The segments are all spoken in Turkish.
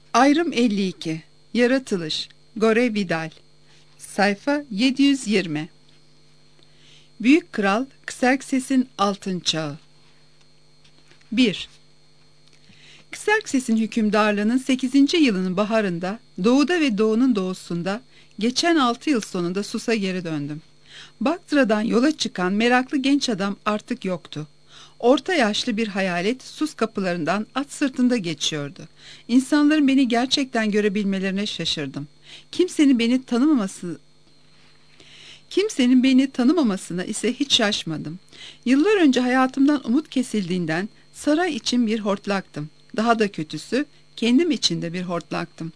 Ayrım 52. Yaratılış. Gore Vidal. Sayfa 720. Büyük Kral Kserkses'in Altın Çağı. 1. Kserkses'in hükümdarlığının 8. yılının baharında, doğuda ve doğunun doğusunda, geçen 6 yıl sonunda Sus'a geri döndüm. Baktra'dan yola çıkan meraklı genç adam artık yoktu. Orta yaşlı bir hayalet Sus kapılarından at sırtında geçiyordu. İnsanların beni gerçekten görebilmelerine şaşırdım. Kimsenin beni tanımamasına ise hiç şaşmadım. Yıllar önce hayatımdan umut kesildiğinden saray için bir hortlaktım. Daha da kötüsü, kendim için de bir hortlaktım.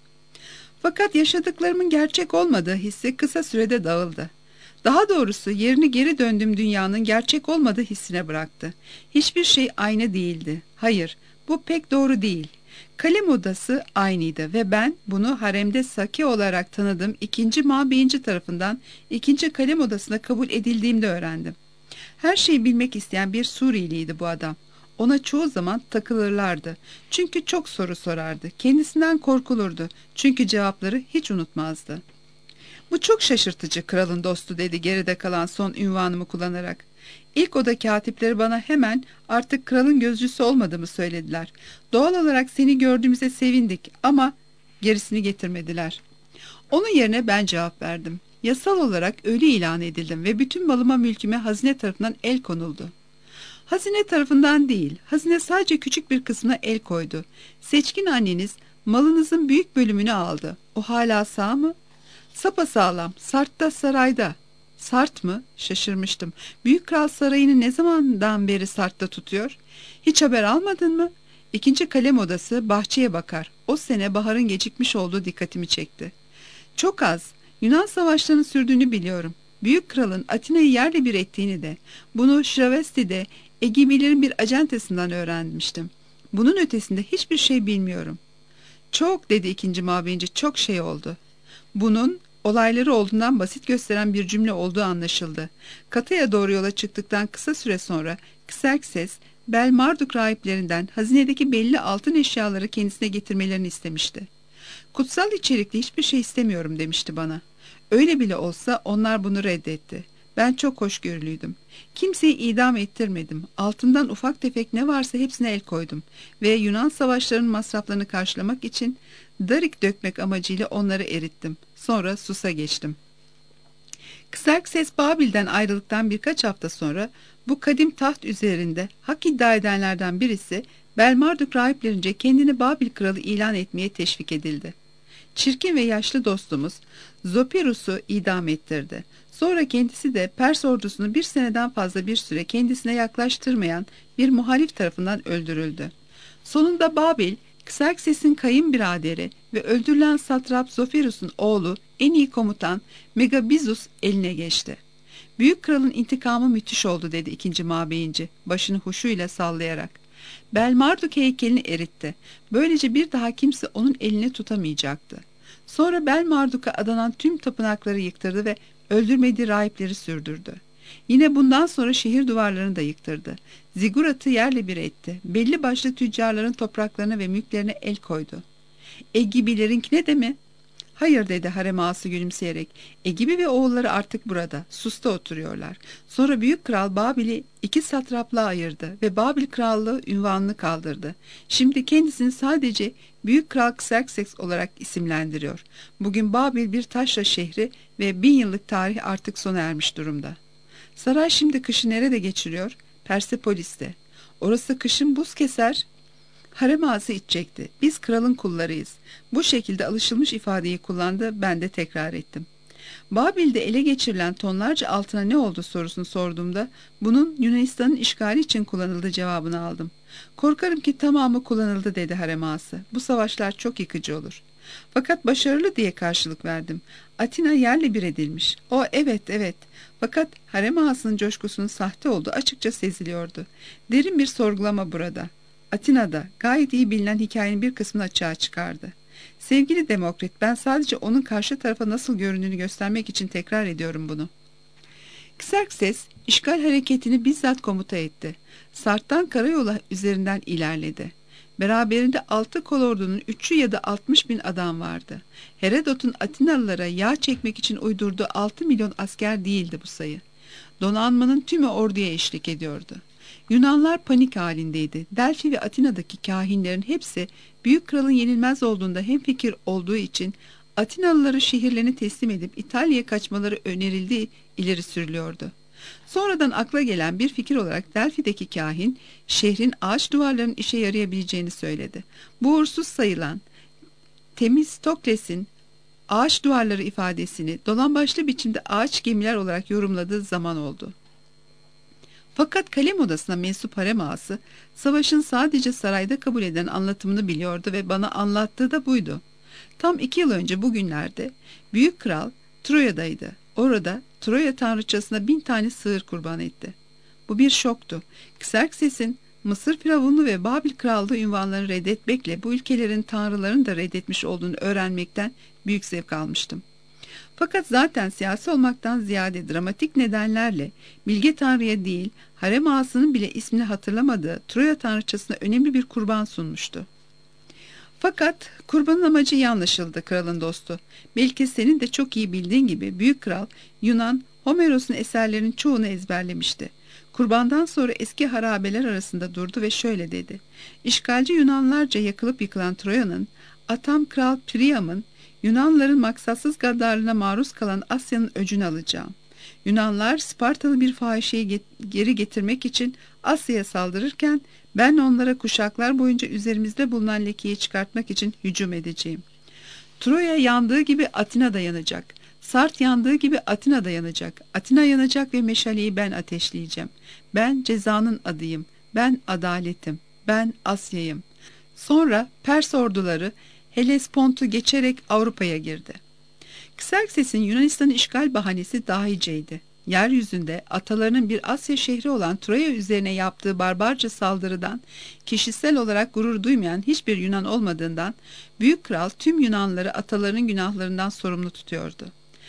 Fakat yaşadıklarımın gerçek olmadığı hissi kısa sürede dağıldı. Daha doğrusu yerini geri döndüğüm dünyanın gerçek olmadığı hissine bıraktı. Hiçbir şey aynı değildi. Hayır, bu pek doğru değil. Kalem odası aynıydı ve ben bunu haremde Saki olarak tanıdığım 2. Mabeyinci tarafından 2. kalem odasına kabul edildiğimde öğrendim. Her şeyi bilmek isteyen bir Suriyeliydi bu adam. Ona çoğu zaman takılırlardı. Çünkü çok soru sorardı. Kendisinden korkulurdu. Çünkü cevapları hiç unutmazdı. "Bu çok şaşırtıcı kralın dostu," dedi geride kalan son ünvanımı kullanarak. "İlk oda katipleri bana hemen artık kralın gözcüsü olmadığımı söylediler. Doğal olarak seni gördüğümüze sevindik ama gerisini getirmediler." Onun yerine ben cevap verdim. "Yasal olarak ölü ilan edildim ve bütün malıma mülküme hazine tarafından el konuldu." "Hazine tarafından değil, hazine sadece küçük bir kısmına el koydu. Seçkin anneniz malınızın büyük bölümünü aldı. O hala sağ mı?" "Sapasağlam, Sart'ta sarayda." "Sart mı?" Şaşırmıştım. "Büyük Kral sarayını ne zamandan beri Sart'ta tutuyor?" "Hiç haber almadın mı?" "2. kalem odası bahçeye bakar. O sene baharın gecikmiş olduğu dikkatimi çekti." "Çok az. Yunan savaşlarının sürdüğünü biliyorum. Büyük Kral'ın Atina'yı yerle bir ettiğini de, bunu Şravesti'de Egibilerin bir acentesinden öğrenmiştim. Bunun ötesinde hiçbir şey bilmiyorum." "Çok," dedi 2. Mabeyinci, "çok şey oldu." Bunun olayları olduğundan basit gösteren bir cümle olduğu anlaşıldı. Kata'ya doğru yola çıktıktan kısa süre sonra Kserkses, Bel Marduk rahiplerinden hazinedeki belli altın eşyaları kendisine getirmelerini istemişti. "Kutsal içerikli hiçbir şey istemiyorum," demişti bana. Öyle bile olsa onlar bunu reddetti. Ben çok hoşgörülüydüm. Kimseyi idam ettirmedim. Altından ufak tefek ne varsa hepsine el koydum. Ve Yunan savaşlarının masraflarını karşılamak için darik dökmek amacıyla onları erittim. Sonra Sus'a geçtim. Kserkses Babil'den ayrıldıktan birkaç hafta sonra bu kadim taht üzerinde hak iddia edenlerden birisi Belmarduk rahiplerince kendini Babil kralı ilan etmeye teşvik edildi. Çirkin ve yaşlı dostumuz Zopirus'u idam ettirdi. Sonra kendisi de Pers ordusunu bir seneden fazla bir süre kendisine yaklaştırmayan bir muhalif tarafından öldürüldü. Sonunda Babil, Kserkses'in kayınbiraderi ve öldürülen satrap Zofirus'un oğlu en iyi komutan Megabizus eline geçti. "Büyük kralın intikamı müthiş oldu," dedi 2. Mabeyinci başını huşuyla sallayarak. Belmarduk heykelini eritti. Böylece bir daha kimse onun elini tutamayacaktı. Sonra Belmarduk'a adanan tüm tapınakları yıktırdı ve öldürmediği rahipleri sürdürdü. Yine bundan sonra şehir duvarlarını da yıktırdı. Zigurat'ı yerle bir etti. Belli başlı tüccarların topraklarına ve mülklerine el koydu. "Egibilerinkine de mi?" "Hayır," dedi harem ağası gülümseyerek. "Egibi ve oğulları artık burada, Sus'ta oturuyorlar. Sonra büyük kral Babil'i 2 satraplığa ayırdı ve Babil krallığı ünvanını kaldırdı. Şimdi kendisini sadece Büyük Kral Kserkses olarak isimlendiriyor. Bugün Babil bir taşra şehri ve 1000 yıllık tarih artık sona ermiş durumda." "Saray şimdi kışı nerede geçiriyor?" "Persepolis'te." "Orası kışın buz keser." Harem ağası iç çekti. "Biz kralın kullarıyız." Bu şekilde alışılmış ifadeyi kullandı, ben de tekrar ettim. Babil'de ele geçirilen tonlarca altına ne oldu sorusunu sorduğumda bunun Yunanistan'ın işgali için kullanıldığı cevabını aldım. "Korkarım ki tamamı kullanıldı," dedi harem ağası. "Bu savaşlar çok yıkıcı olur." "Fakat başarılı," diye karşılık verdim. "Atina yerle bir edilmiş." "O evet evet." Fakat harem ağasının coşkusunun sahte olduğu açıkça seziliyordu. Derin bir sorgulama burada. Atina'da gayet iyi bilinen hikayenin bir kısmını açığa çıkardı. "Sevgili Demokrit, ben sadece onun karşı tarafa nasıl göründüğünü göstermek için tekrar ediyorum bunu." Kserkses, işgal hareketini bizzat komuta etti. Sart'tan karayolu üzerinden ilerledi. Beraberinde 6 kolordunun 3'ü ya da 60 bin adam vardı. Herodot'un Atinalılara yağ çekmek için uydurduğu 6 milyon asker değildi bu sayı. Donanmanın tümü orduya eşlik ediyordu. Yunanlar panik halindeydi. Delphi ve Atina'daki kahinlerin hepsi büyük kralın yenilmez olduğunda hemfikir olduğu için Atinalıları şehirlerini teslim edip İtalya'ya kaçmaları önerildiği ileri sürülüyordu. Sonradan akla gelen bir fikir olarak Delphi'deki kahin şehrin ağaç duvarlarının işe yarayabileceğini söyledi. Bu uğursuz sayılan Themistokles'in ağaç duvarları ifadesini dolambaçlı biçimde ağaç gemiler olarak yorumladığı zaman oldu. Fakat kalem odasına mensup harem ağası savaşın sadece sarayda kabul eden anlatımını biliyordu ve bana anlattığı da buydu. Tam 2 yıl önce bugünlerde büyük kral Troya'daydı. Orada Troya tanrıçasına 1000 tane sığır kurban etti. Bu bir şoktu. Xerxes'in Mısır firavunu ve Babil krallığı unvanlarını reddetmekle bu ülkelerin tanrılarını da reddetmiş olduğunu öğrenmekten büyük zevk almıştım. Fakat zaten siyasi olmaktan ziyade dramatik nedenlerle Bilge Tanrı'ya değil, harem ağasının bile ismini hatırlamadığı Troya tanrıçasına önemli bir kurban sunmuştu. Fakat kurbanın amacı iyi anlaşıldı kralın dostu. Belki senin de çok iyi bildiğin gibi büyük kral Yunan Homeros'un eserlerinin çoğunu ezberlemişti. Kurbandan sonra eski harabeler arasında durdu ve şöyle dedi. İşgalci Yunanlarca yakılıp yıkılan Troya'nın, atam kral Priam'ın, Yunanların maksatsız gaddarlığına maruz kalan Asya'nın öcünü alacağım. Yunanlar Spartalı bir fahişeyi geri getirmek için Asya'ya saldırırken ben onlara kuşaklar boyunca üzerimizde bulunan lekeyi çıkartmak için hücum edeceğim. Troya yandığı gibi Atina da yanacak. Sart yandığı gibi Atina da yanacak. Atina yanacak ve meşaleyi ben ateşleyeceğim. Ben cezanın adıyım. Ben adaletim. Ben Asya'yım. Sonra Pers orduları Helespont'u geçerek Avrupa'ya girdi. Xerxes'in Yunanistan'ı işgal bahanesi dahiceydi. Yeryüzünde atalarının bir Asya şehri olan Troya üzerine yaptığı barbarca saldırıdan kişisel olarak gurur duymayan hiçbir Yunan olmadığından büyük kral tüm Yunanları atalarının günahlarından sorumlu tutuyordu.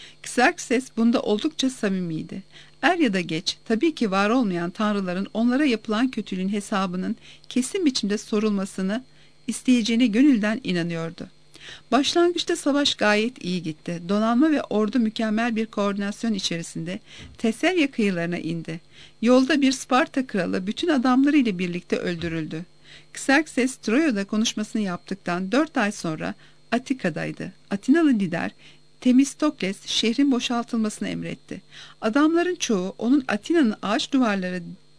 Xerxes bunda oldukça samimiydi. Er ya da geç tabii ki var olmayan tanrıların onlara yapılan kötülüğün hesabının kesin biçimde sorulmasını isteyeceğine gönülden inanıyordu. Başlangıçta savaş gayet iyi gitti. Donanma ve ordu mükemmel bir koordinasyon içerisinde Teselya kıyılarına indi. Yolda bir Sparta kralı bütün adamlarıyla birlikte öldürüldü. Xerxes Troya'da konuşmasını yaptıktan 4 ay sonra Atika'daydı. Atinalı lider Temistokles şehrin boşaltılmasını emretti. Adamların çoğu onun Atina'nın ağaç duvarları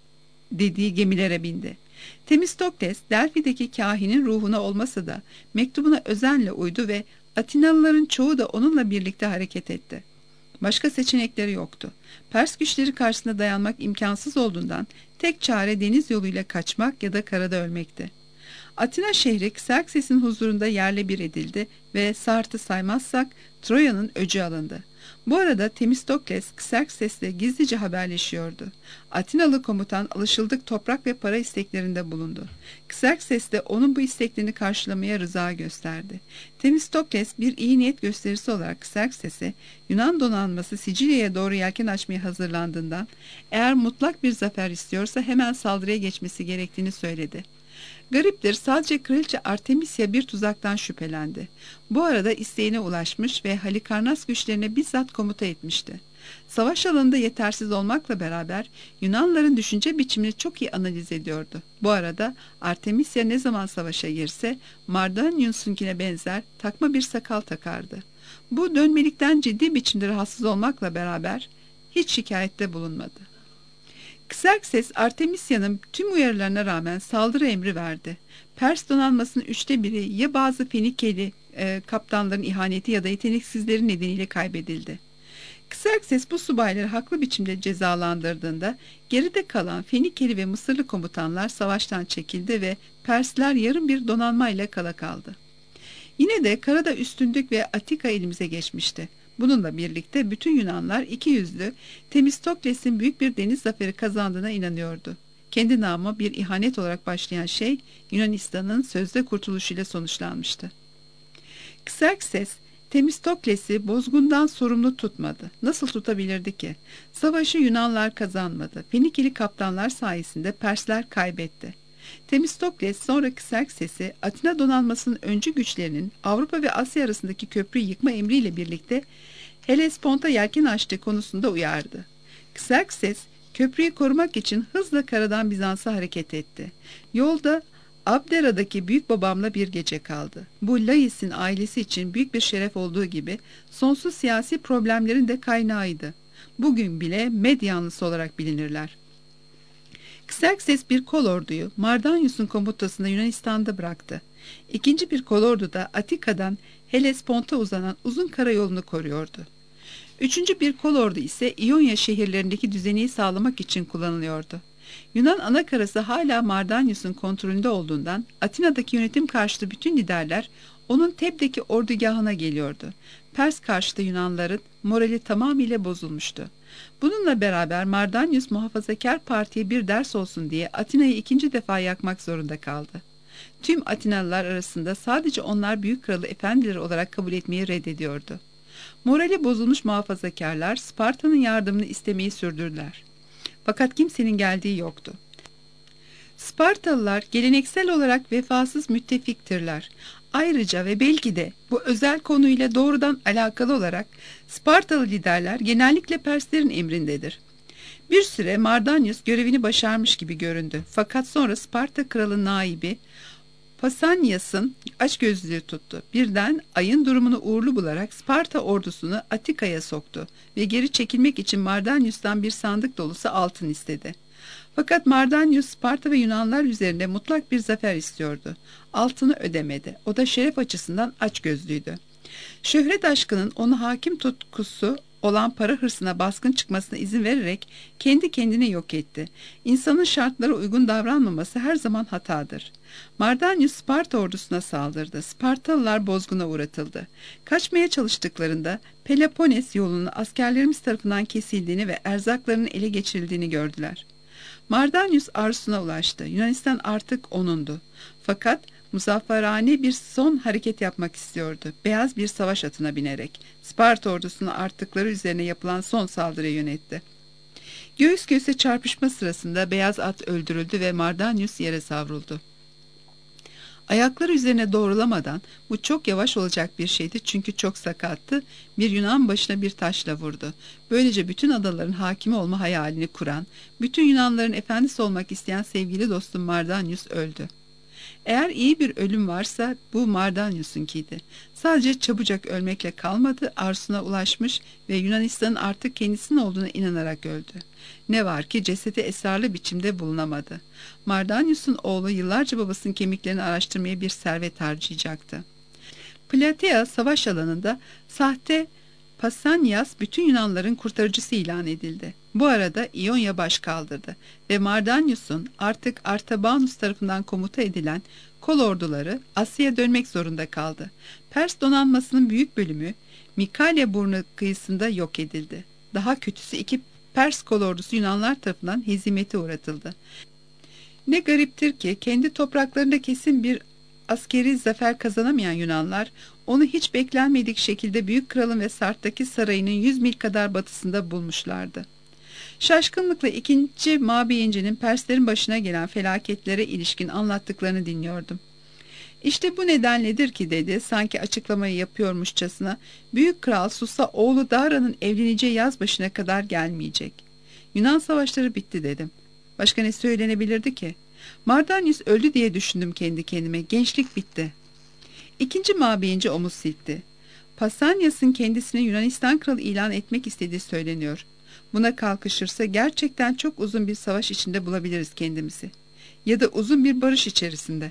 dediği gemilere bindi. Temistokles Delphi'deki kahinin ruhuna olmasa da mektubuna özenle uydu ve Atinalıların çoğu da onunla birlikte hareket etti. Başka seçenekleri yoktu. Pers güçleri karşısında dayanmak imkansız olduğundan tek çare deniz yoluyla kaçmak ya da karada ölmekti. Atina şehri Xerxes'in huzurunda yerle bir edildi ve Sart'ı saymazsak Troya'nın öcü alındı. Bu arada Temistokles Xerxes'le gizlice haberleşiyordu. Atinalı komutan alışıldık toprak ve para isteklerinde bulundu. Xerxes de onun bu isteklerini karşılamaya rıza gösterdi. Temistokles bir iyi niyet gösterisi olarak Xerxes'e Yunan donanması Sicilya'ya doğru yelken açmaya hazırlandığından eğer mutlak bir zafer istiyorsa hemen saldırıya geçmesi gerektiğini söyledi. Gariptir, sadece kraliçe Artemisya bir tuzaktan şüphelendi. Bu arada isteğine ulaşmış ve Halikarnas güçlerine bizzat komuta etmişti. Savaş alanında yetersiz olmakla beraber Yunanların düşünce biçimini çok iyi analiz ediyordu. Bu arada Artemisya ne zaman savaşa girse Mardonius'unkine benzer takma bir sakal takardı. Bu dönmelikten ciddi biçimde rahatsız olmakla beraber hiç şikayette bulunmadı. Xerxes Artemisya'nın tüm uyarılarına rağmen saldırı emri verdi. Pers donanmasının 1/3 ya bazı Fenikeli kaptanların ihaneti ya da yeteneksizleri nedeniyle kaybedildi. Xerxes bu subayları haklı biçimde cezalandırdığında geride kalan Fenikeli ve Mısırlı komutanlar savaştan çekildi ve Persler yarım bir donanmayla kala kaldı. Yine de karada üstünlük ve Atika elimize geçmişti. Bununla birlikte bütün Yunanlar ikiyüzlü Temistokles'in büyük bir deniz zaferi kazandığına inanıyordu. Kendi namı bir ihanet olarak başlayan şey Yunanistan'ın sözde kurtuluşuyla sonuçlanmıştı. Xerxes Temistokles'i bozgundan sorumlu tutmadı. Nasıl tutabilirdi ki? Savaşı Yunanlar kazanmadı. Fenikeli kaptanlar sayesinde Persler kaybetti. Temistokles sonra Kserkses'i Atina donanmasının öncü güçlerinin Avrupa ve Asya arasındaki köprüyü yıkma emriyle birlikte Helespont'a yelken açtığı konusunda uyardı. Kserkses köprüyü korumak için hızla karadan Bizans'a hareket etti. Yolda Abdera'daki büyük babamla bir gece kaldı. Bu Lais'in ailesi için büyük bir şeref olduğu gibi sonsuz siyasi problemlerin de kaynağıydı. Bugün bile Medyanlısı olarak bilinirler. Kserkses bir kolorduyu Mardanius'un komutasında Yunanistan'da bıraktı. İkinci bir kolordu da Atika'dan Helespont'a uzanan uzun karayolunu koruyordu. Üçüncü bir kolordu ise İonya şehirlerindeki düzeni sağlamak için kullanılıyordu. Yunan anakarası hala Mardanius'un kontrolünde olduğundan Atina'daki yönetim karşıtı bütün liderler onun Teb'deki ordugahına geliyordu. Pers karşıtı Yunanların morali tamamıyla bozulmuştu. Bununla beraber Mardanius muhafazakar partiye bir ders olsun diye Atina'yı ikinci defa yakmak zorunda kaldı. Tüm Atinalılar arasında sadece onlar büyük kralı efendileri olarak kabul etmeyi reddediyordu. Morali bozulmuş muhafazakarlar Sparta'nın yardımını istemeyi sürdürdüler. Fakat kimsenin geldiği yoktu. Spartalılar geleneksel olarak vefasız müttefiktirler. Ayrıca ve belki de bu özel konuyla doğrudan alakalı olarak Spartalı liderler genellikle Perslerin emrindedir. Bir süre Mardanius görevini başarmış gibi göründü. Fakat sonra Sparta kralı naibi Pausanias'ın açgözlülüğü tuttu. Birden ayın durumunu uğurlu bularak Sparta ordusunu Atika'ya soktu ve geri çekilmek için Mardanius'tan bir sandık dolusu altın istedi. Fakat Mardanius Sparta ve Yunanlar üzerinde mutlak bir zafer istiyordu. Altını ödemedi. O da şeref açısından açgözlüydü. Şöhret aşkının onu hakim tutkusu olan para hırsına baskın çıkmasına izin vererek kendi kendini yok etti. İnsanın şartlara uygun davranmaması her zaman hatadır. Mardanius Sparta ordusuna saldırdı. Spartalılar bozguna uğratıldı. Kaçmaya çalıştıklarında Peloponnes yolunun askerlerimiz tarafından kesildiğini ve erzaklarının ele geçirildiğini gördüler. Mardanius arzusuna ulaştı. Yunanistan artık onundu. Fakat muzafferane bir son hareket yapmak istiyordu. Beyaz bir savaş atına binerek Sparta ordusunu artıkları üzerine yapılan son saldırıya yönetti. Göğüs göğüse çarpışma sırasında beyaz at öldürüldü ve Mardanius yere savruldu. Ayakları üzerine doğrulamadan, bu çok yavaş olacak bir şeydi çünkü çok sakattı, bir Yunan başına bir taşla vurdu. Böylece bütün adaların hakimi olma hayalini kuran, bütün Yunanların efendisi olmak isteyen sevgili dostum Mardanius öldü. Eğer iyi bir ölüm varsa bu Mardanius'unkiydi. Sadece çabucak ölmekle kalmadı, arzusuna ulaşmış ve Yunanistan'ın artık kendisinin olduğuna inanarak öldü. Ne var ki cesedi esrarlı biçimde bulunamadı. Mardanius'un oğlu yıllarca babasının kemiklerini araştırmaya bir servet harcayacaktı. Platea savaş alanında sahte Pausanias bütün Yunanların kurtarıcısı ilan edildi. Bu arada İonya baş kaldırdı ve Mardanius'un artık Artabanus tarafından komuta edilen kol orduları Asya'ya dönmek zorunda kaldı. Pers donanmasının büyük bölümü Mikalya burnu kıyısında yok edildi. Daha kötüsü iki Pers kol ordusu Yunanlar tarafından hezimete uğratıldı. Ne gariptir ki kendi topraklarında kesin bir askeri zafer kazanamayan Yunanlar onu hiç beklenmedik şekilde Büyük Kral'ın ve Sart'taki sarayının 100 mil kadar batısında bulmuşlardı. Şaşkınlıkla 2. Mabiyenci'nin Perslerin başına gelen felaketlere ilişkin anlattıklarını dinliyordum. İşte bu nedenledir ki dedi, sanki açıklamayı yapıyormuşçasına, Büyük Kral sussa oğlu Dara'nın evleneceği yaz başına kadar gelmeyecek. Yunan savaşları bitti dedim. Başka ne söylenebilirdi ki? Mardanius öldü diye düşündüm kendi kendime. Gençlik bitti. 2. Mabeyinci omuz silkti. Pausanias'ın kendisini Yunanistan kralı ilan etmek istediği söyleniyor. Buna kalkışırsa gerçekten çok uzun bir savaş içinde bulabiliriz kendimizi. Ya da uzun bir barış içerisinde.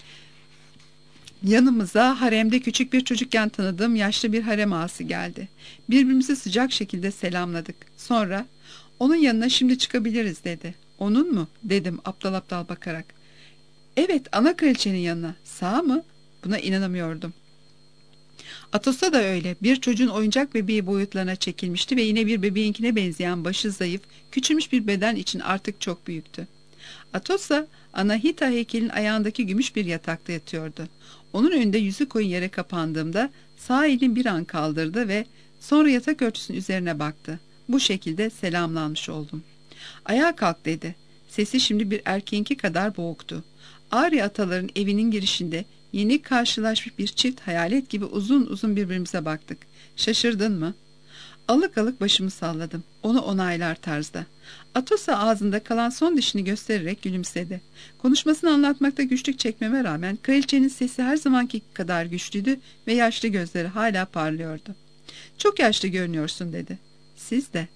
Yanımıza haremde küçük bir çocukken tanıdığım yaşlı bir harem ağası geldi. Birbirimizi sıcak şekilde selamladık. Sonra onun yanına şimdi çıkabiliriz dedi. Onun mu? Dedim aptal aptal bakarak. Evet, ana kraliçenin yanına. Sağ mı? Buna inanamıyordum. Atos'a da öyle. Bir çocuğun oyuncak bebeği boyutlarına çekilmişti ve yine bir bebeğinkine benzeyen başı zayıf, küçülmüş bir beden için artık çok büyüktü. Atos'a Anahita heykelin ayağındaki gümüş bir yatakta yatıyordu. Onun önünde yüzü koyun yere kapandığımda sağ elini bir an kaldırdı ve sonra yatak örtüsünün üzerine baktı. Bu şekilde selamlanmış oldum. Ayağa kalk dedi. Sesi şimdi bir erkeğinki kadar boğuktu. Ağrı ataların evinin girişinde yeni karşılaşmış bir çift hayalet gibi uzun uzun birbirimize baktık. Şaşırdın mı? Alık alık başımı salladım. Onu onaylar tarzda. Atosa ağzında kalan son dişini göstererek gülümsedi. Konuşmasını anlatmakta güçlük çekmeme rağmen kraliçenin sesi her zamanki kadar güçlüydü ve yaşlı gözleri hala parlıyordu. "Çok yaşlı görünüyorsun," dedi. "Siz de."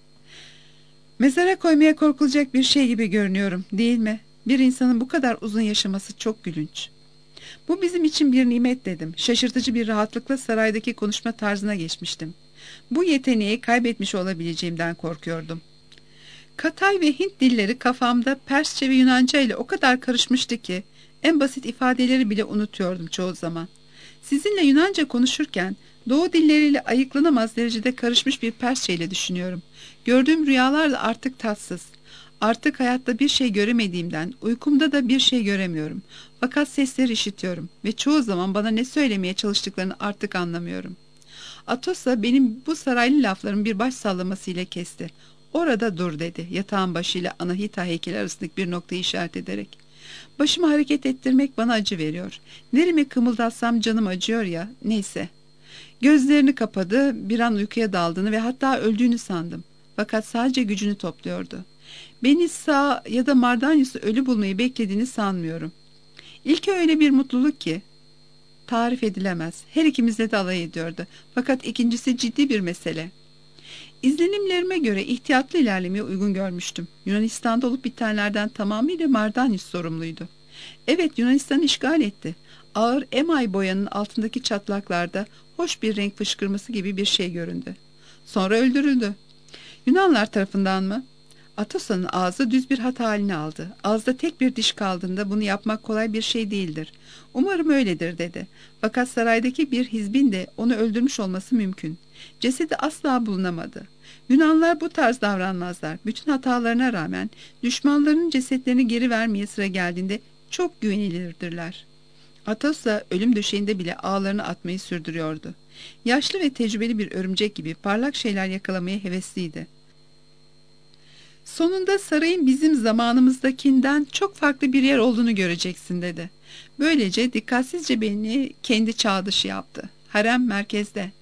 "Mezara koymaya korkulacak bir şey gibi görünüyorum, değil mi? Bir insanın bu kadar uzun yaşaması çok gülünç." "Bu bizim için bir nimet," dedim. Şaşırtıcı bir rahatlıkla saraydaki konuşma tarzına geçmiştim. Bu yeteneği kaybetmiş olabileceğimden korkuyordum. Katay ve Hint dilleri kafamda Persçe ve Yunanca ile o kadar karışmıştı ki en basit ifadeleri bile unutuyordum çoğu zaman. Sizinle Yunanca konuşurken Doğu dilleriyle ayıklanamaz derecede karışmış bir Persçe ile düşünüyorum. Gördüğüm rüyalar da artık tatsız. Artık hayatta bir şey göremediğimden uykumda da bir şey göremiyorum. Fakat sesleri işitiyorum ve çoğu zaman bana ne söylemeye çalıştıklarını artık anlamıyorum. Atosa benim bu saraylı laflarımı bir baş sallamasıyla kesti. "Orada dur," dedi, yatağın başıyla Anahita heykeli arasındaki bir noktayı işaret ederek. "Başımı hareket ettirmek bana acı veriyor. Neremi kımıldatsam canım acıyor ya, neyse." Gözlerini kapadı, bir an uykuya daldığını ve hatta öldüğünü sandım. Fakat sadece gücünü topluyordu. Beni sağ ya da Mardanyus'u ölü bulmayı beklediğini sanmıyorum. İlki öyle bir mutluluk ki tarif edilemez. Her ikimizle de alay ediyordu. Fakat ikincisi ciddi bir mesele. İzlenimlerime göre ihtiyatlı ilerlemeye uygun görmüştüm. Yunanistan'da olup bitenlerden tamamıyla Mardanyus sorumluydu. Evet, Yunanistan'ı işgal etti. Ağır emay boyanın altındaki çatlaklarda hoş bir renk fışkırması gibi bir şey göründü. Sonra öldürüldü. Yunanlar tarafından mı? Atosa'nın ağzı düz bir hat halini aldı. Ağızda tek bir diş kaldığında bunu yapmak kolay bir şey değildir. "Umarım öyledir," dedi. Fakat saraydaki bir hizbin de onu öldürmüş olması mümkün. Cesedi asla bulunamadı. Yunanlar bu tarz davranmazlar. Bütün hatalarına rağmen düşmanlarının cesetlerini geri vermeye sıra geldiğinde çok güvenilirdirler. Atosa ölüm döşeğinde bile ağlarını atmayı sürdürüyordu. Yaşlı ve tecrübeli bir örümcek gibi parlak şeyler yakalamaya hevesliydi. "Sonunda sarayın bizim zamanımızdakinden çok farklı bir yer olduğunu göreceksin," dedi. Böylece dikkatsizce beni kendi çağ dışı yaptı. "Harem merkezde."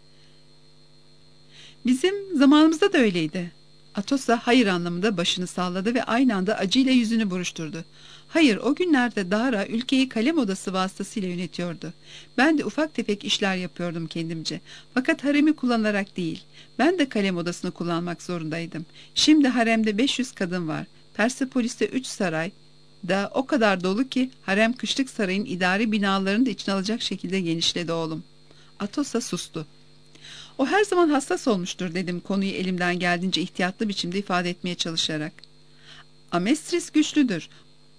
"Bizim zamanımızda da öyleydi." Atosa hayır anlamında başını salladı ve aynı anda acıyla yüzünü buruşturdu. "Hayır, o günlerde Dara ülkeyi kalem odası vasıtasıyla yönetiyordu. Ben de ufak tefek işler yapıyordum kendimce. Fakat haremi kullanarak değil. Ben de kalem odasını kullanmak zorundaydım. Şimdi haremde 500 kadın var. Persepolis'te 3 saray da o kadar dolu ki harem kışlık sarayın idari binalarını da içine alacak şekilde genişledi oğlum." Atosa sustu. "O her zaman hassas olmuştur," dedim, konuyu elimden geldiğince ihtiyatlı biçimde ifade etmeye çalışarak. "Amestris güçlüdür.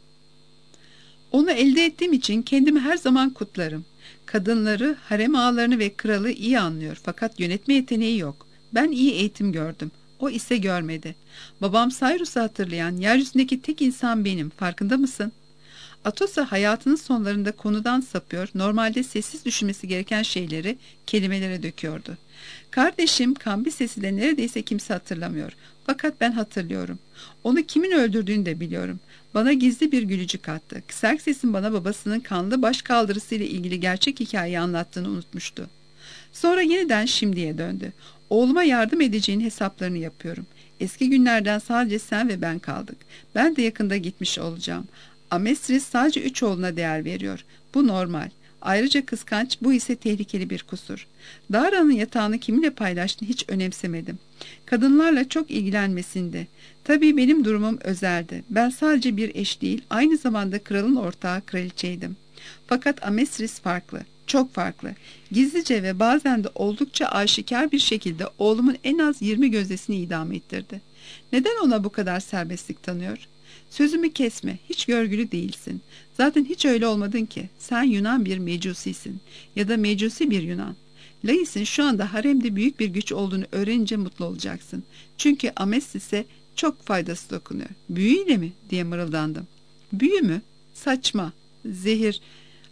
Onu elde ettiğim için kendimi her zaman kutlarım. Kadınları, harem ağalarını ve kralı iyi anlıyor fakat yönetme yeteneği yok. Ben iyi eğitim gördüm. O ise görmedi. Babam Cyrus'u hatırlayan yeryüzündeki tek insan benim. Farkında mısın?" Atosa hayatının sonlarında konudan sapıyor, normalde sessiz düşünmesi gereken şeyleri kelimelere döküyordu. "Kardeşim Kambises'i de neredeyse kimse hatırlamıyor. Fakat ben hatırlıyorum. Onu kimin öldürdüğünü de biliyorum. Bana gizli bir gülücük attı. Xerxes'in bana babasının kanlı başkaldırısıyla ilgili gerçek hikayeyi anlattığını unutmuştu. Sonra yeniden şimdiye döndü. Oğluma yardım edeceğin hesaplarını yapıyorum. Eski günlerden sadece sen ve ben kaldık. Ben de yakında gitmiş olacağım. Amestris sadece 3 oğluna değer veriyor. Bu normal. Ayrıca kıskanç, bu ise tehlikeli bir kusur. Dara'nın yatağını kiminle paylaştığını hiç önemsemedim. Kadınlarla çok ilgilenmesinde. Tabii benim durumum özeldi. Ben sadece bir eş değil, aynı zamanda kralın ortağı, kraliçeydim. Fakat Amestris farklı, çok farklı. Gizlice ve bazen de oldukça aşikar bir şekilde oğlumun en az 20 gözdesini idam ettirdi. Neden ona bu kadar serbestlik tanıyor? Sözümü kesme, hiç görgülü değilsin. Zaten hiç öyle olmadın ki. Sen Yunan bir mecusisin ya da mecusi bir Yunan. Lais'in şu anda haremde büyük bir güç olduğunu öğrenince mutlu olacaksın. Çünkü Amestris'e çok faydası dokunuyor. Büyüyle mi diye mırıldandım. Büyü mü? Saçma. Zehir.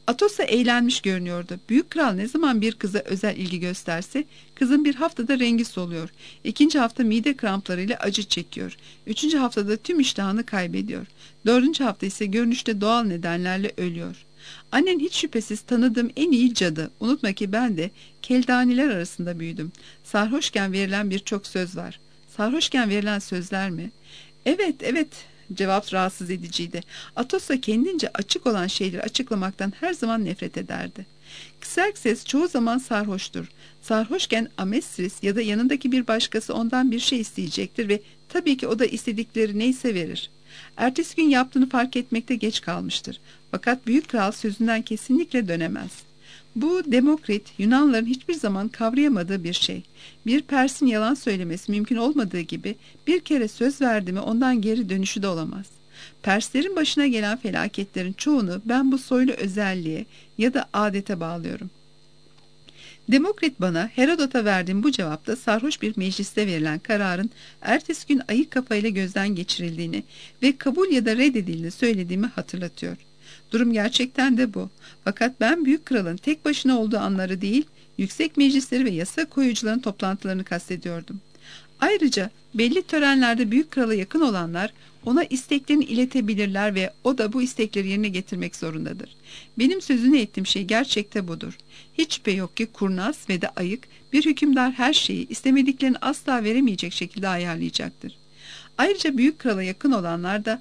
Atossa eğlenmiş görünüyordu. Büyük kral ne zaman bir kıza özel ilgi gösterse kızın bir haftada rengi soluyor. İkinci hafta mide kramplarıyla acı çekiyor. Üçüncü haftada tüm iştahını kaybediyor. Dördüncü hafta ise görünüşte doğal nedenlerle ölüyor. Annen hiç şüphesiz tanıdığım en iyi cadı. Unutma ki ben de keldaniler arasında büyüdüm. Sarhoşken verilen birçok söz var. Sarhoşken verilen sözler mi? Evet, evet. Cevap rahatsız ediciydi. Atossa kendince açık olan şeyleri açıklamaktan her zaman nefret ederdi. Xerxes çoğu zaman sarhoştur. Sarhoşken Amestris ya da yanındaki bir başkası ondan bir şey isteyecektir ve tabii ki o da istedikleri neyse verir. Ertesi gün yaptığını fark etmekte geç kalmıştır. Fakat büyük kral sözünden kesinlikle dönemez. Bu Demokrit, Yunanların hiçbir zaman kavrayamadığı bir şey. Bir Pers'in yalan söylemesi mümkün olmadığı gibi bir kere söz verdi mi ondan geri dönüşü de olamaz. Perslerin başına gelen felaketlerin çoğunu ben bu soylu özelliğe ya da adete bağlıyorum. Demokrit bana Herodot'a verdiğim bu cevapta sarhoş bir mecliste verilen kararın ertesi gün ayık kafayla gözden geçirildiğini ve kabul ya da reddedildiğini söylediğimi hatırlatıyor. Durum gerçekten de bu. Fakat ben büyük kralın tek başına olduğu anları değil, yüksek meclisleri ve yasa koyucuların toplantılarını kastediyordum. Ayrıca belli törenlerde büyük krala yakın olanlar ona isteklerini iletebilirler ve o da bu istekleri yerine getirmek zorundadır. Benim sözünü ettiğim şey gerçekte budur. Hiç şüphe yok ki kurnaz ve de ayık bir hükümdar her şeyi istemediklerini asla veremeyecek şekilde ayarlayacaktır. Ayrıca büyük krala yakın olanlar da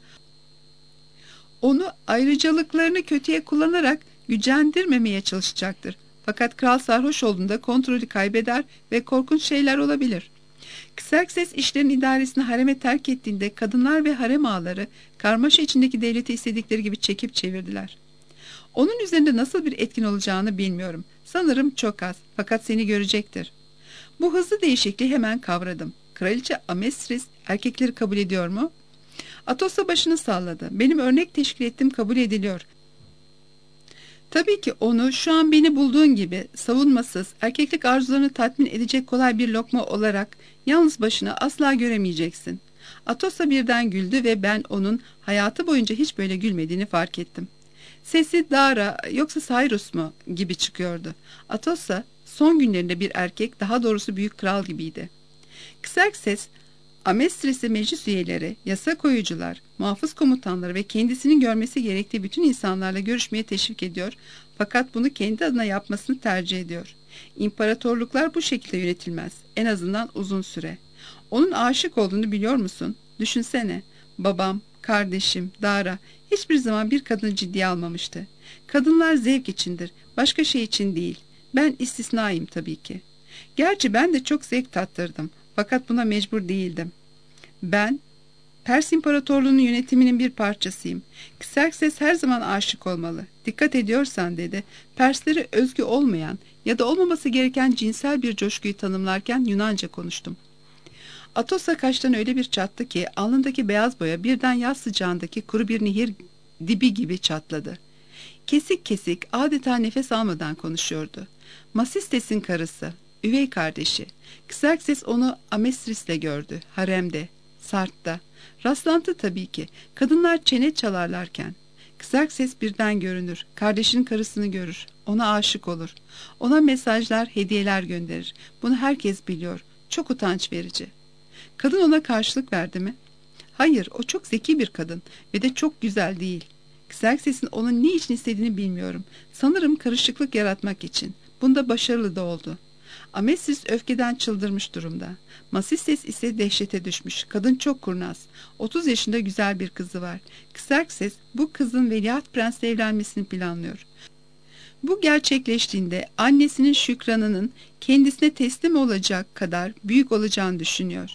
onu ayrıcalıklarını kötüye kullanarak gücendirmemeye çalışacaktır. Fakat kral sarhoş olduğunda kontrolü kaybeder ve korkunç şeyler olabilir. Xerxes işlerin idaresini hareme terk ettiğinde kadınlar ve harem ağaları karmaşa içindeki devleti istedikleri gibi çekip çevirdiler. Onun üzerinde nasıl bir etkin olacağını bilmiyorum. Sanırım çok az, fakat seni görecektir. Bu hızlı değişikliği hemen kavradım. Kraliçe Amestris erkekleri kabul ediyor mu? Atossa başını salladı. Benim örnek teşkil ettiğim kabul ediliyor. Tabii ki onu şu an beni bulduğun gibi savunmasız, erkeklik arzularını tatmin edecek kolay bir lokma olarak yalnız başına asla göremeyeceksin. Atossa birden güldü ve ben onun hayatı boyunca hiç böyle gülmediğini fark ettim. Sesi Dara yoksa Cyrus mu gibi çıkıyordu. Atossa son günlerinde bir erkek, daha doğrusu büyük kral gibiydi. Xerxes Amestris'i meclis üyeleri, yasa koyucular, muhafız komutanları ve kendisinin görmesi gerektiği bütün insanlarla görüşmeye teşvik ediyor, fakat bunu kendi adına yapmasını tercih ediyor. İmparatorluklar bu şekilde yönetilmez, en azından uzun süre. Onun aşık olduğunu biliyor musun? Düşünsene, babam, kardeşim, Dara hiçbir zaman bir kadını ciddiye almamıştı. Kadınlar zevk içindir, başka şey için değil. Ben istisnayım tabii ki. Gerçi ben de çok zevk tattırdım. Fakat buna mecbur değildim. Ben, Pers İmparatorluğu'nun yönetiminin bir parçasıyım. Xerxes her zaman aşık olmalı. Dikkat ediyorsan dedi, Persleri özgü olmayan ya da olmaması gereken cinsel bir coşkuyu tanımlarken Yunanca konuştum. Atossa kaştan öyle bir çattı ki alnındaki beyaz boya birden yaz sıcağındaki kuru bir nehir dibi gibi çatladı. Kesik kesik adeta nefes almadan konuşuyordu. Masistes'in karısı, üvey kardeşi. Xerxes onu Amestris'le gördü, haremde, Sart'ta. Rastlantı tabii ki, kadınlar çene çalarlarken. Xerxes birden görünür, kardeşinin karısını görür, ona aşık olur. Ona mesajlar, hediyeler gönderir. Bunu herkes biliyor, çok utanç verici. Kadın ona karşılık verdi mi? Hayır, o çok zeki bir kadın ve de çok güzel değil. Xerxes'in onun ne için istediğini bilmiyorum. Sanırım karışıklık yaratmak için. Bunda başarılı da oldu. Amestris öfkeden çıldırmış durumda. Masistes ise dehşete düşmüş. Kadın çok kurnaz. 30 yaşında güzel bir kızı var. Xerxes bu kızın veliaht prensle evlenmesini planlıyor. Bu gerçekleştiğinde annesinin Şükran'ının kendisine teslim olacak kadar büyük olacağını düşünüyor.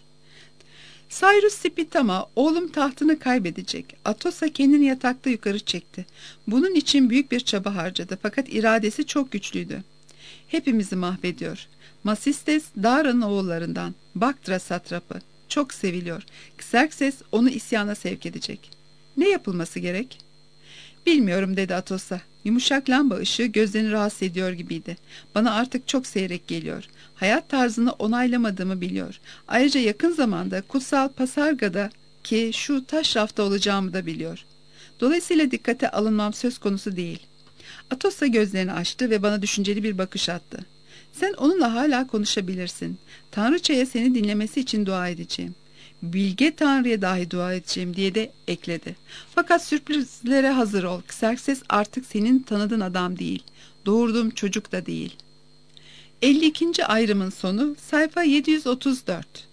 Cyrus Spitama, oğlum tahtını kaybedecek. Atossa kendini yatakta yukarı çekti. Bunun için büyük bir çaba harcadı, fakat iradesi çok güçlüydü. Hepimizi mahvediyor. Masistes, Dara'nın oğullarından, Baktra satrapı. Çok seviliyor. Xerxes onu isyana sevk edecek. Ne yapılması gerek? Bilmiyorum dedi Atossa. Yumuşak lamba ışığı gözlerini rahatsız ediyor gibiydi. Bana artık çok seyrek geliyor. Hayat tarzını onaylamadığımı biliyor. Ayrıca yakın zamanda kutsal Pasarga'da ki şu taş rafta olacağımı da biliyor. Dolayısıyla dikkate alınmam söz konusu değil. Atossa gözlerini açtı ve bana düşünceli bir bakış attı. Sen onunla hala konuşabilirsin. Tanrıçaya seni dinlemesi için dua edeceğim. Bilge Tanrı'ya dahi dua edeceğim diye de ekledi. Fakat sürprizlere hazır ol. Xerxes artık senin tanıdığın adam değil. Doğurduğum çocuk da değil. 52. ayrımın sonu sayfa 734.